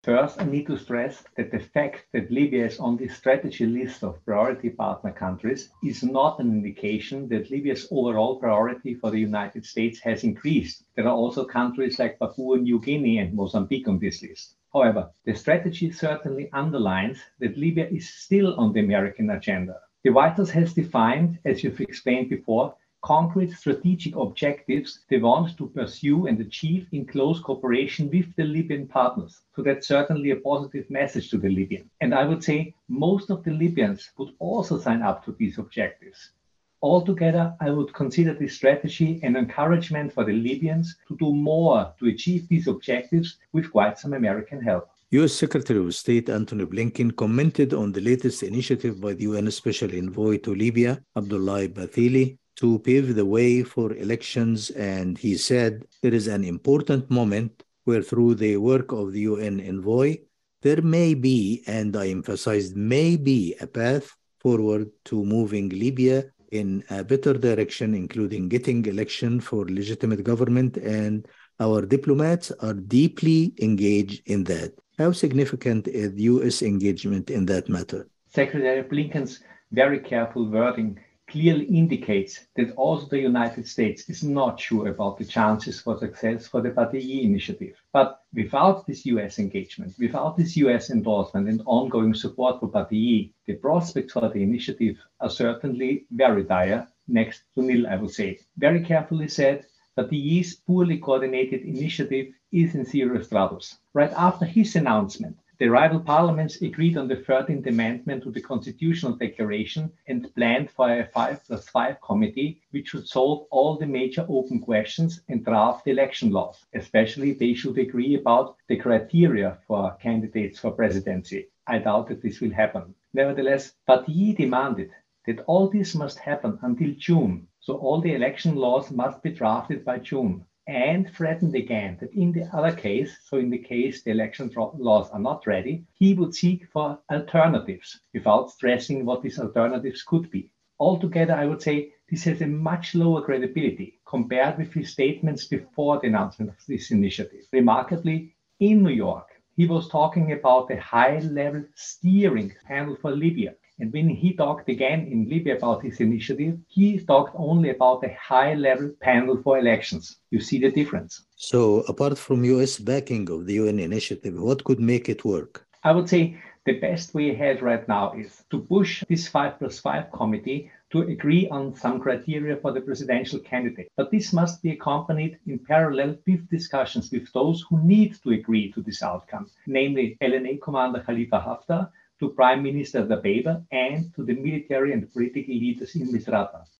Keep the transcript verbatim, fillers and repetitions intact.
First, I need to stress that the fact that Libya is on the strategy list of priority partner countries is not an indication that Libya's overall priority for the United States has increased. There are also countries like Papua New Guinea and Mozambique on this list. However, the strategy certainly underlines that Libya is still on the American agenda. The White House has defined, as you've explained before, concrete strategic objectives they want to pursue and achieve in close cooperation with the Libyan partners. So that's certainly a positive message to the Libyans. And I would say most of the Libyans would also sign up to these objectives. Altogether, I would consider this strategy an encouragement for the Libyans to do more to achieve these objectives with quite some American help. U S Secretary of State Antony Blinken commented on the latest initiative by the U N Special Envoy to Libya, Abdullah Bathily, to pave the way for elections, and he said there is an important moment where through the work of the U N envoy, there may be, and I emphasized may be, a path forward to moving Libya in a better direction, including getting election for legitimate government, and our diplomats are deeply engaged in that. How significant is U S engagement in that matter? Secretary Blinken's very careful wording clearly indicates that also the United States is not sure about the chances for success for the Bathily initiative. But without this U S engagement, without this U S endorsement and ongoing support for Bathily, the prospects for the initiative are certainly very dire, next to nil, I would say. Very carefully said, Bathyly's poorly coordinated initiative is in serious troubles. Right after his announcement, the rival parliaments agreed on the thirteenth Amendment to the Constitutional Declaration and planned for a five plus five committee which should solve all the major open questions and draft election laws. Especially, they should agree about the criteria for candidates for presidency. I doubt that this will happen. Nevertheless, Bathily demanded that all this must happen until June, so all the election laws must be drafted by June, and threatened again that in the other case, so in the case the election laws are not ready, he would seek for alternatives without stressing what these alternatives could be. Altogether, I would say this has a much lower credibility compared with his statements before the announcement of this initiative. Remarkably, in New York, he was talking about the high-level steering panel for Libya. And when he talked again in Libya about his initiative, he talked only about a high-level panel for elections. You see the difference. So apart from U S backing of the U N initiative, what could make it work? I would say the best way ahead right now is to push this five plus five committee to agree on some criteria for the presidential candidate. But this must be accompanied in parallel with discussions with those who need to agree to this outcome, namely L N A Commander Khalifa Haftar, to Prime Minister Dabeba, and to the military and political leaders in Misrata.